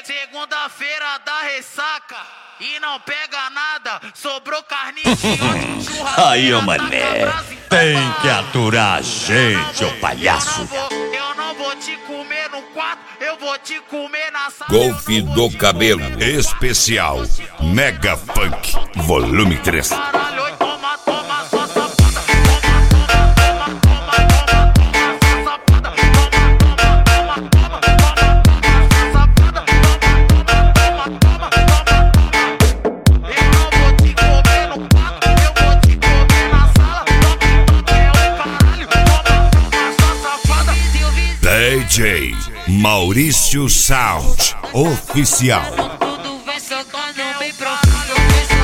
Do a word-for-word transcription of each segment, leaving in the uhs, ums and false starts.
Segunda-feira da ressaca e não pega nada, sobrou carninha de ontem, churrasqueira. Aí, ô mané, tem que aturar a gente, ô palhaço. Eu não, vou, eu não vou te comer no quarto, eu vou te comer na sala. Golfe do Cabelo especial Mega Funk Volume três. Caralho, oi, toma, toma, só safada. D J Maurício Sound Oficial. Tudo vem socando bem profundo,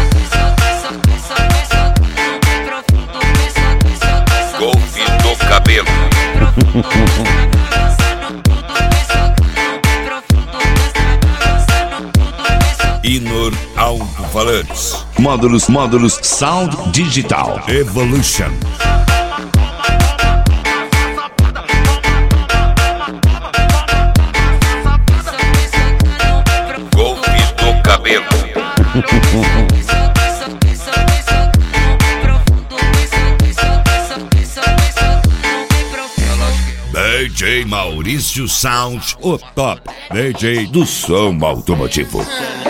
bem profundo, Golfe do Cabelo. Inor Alto-Falantes. Módulos, módulos, Sound Digital. Evolution. Golfe do Cabelo. D J Maurício Sound, o top D J do som automotivo.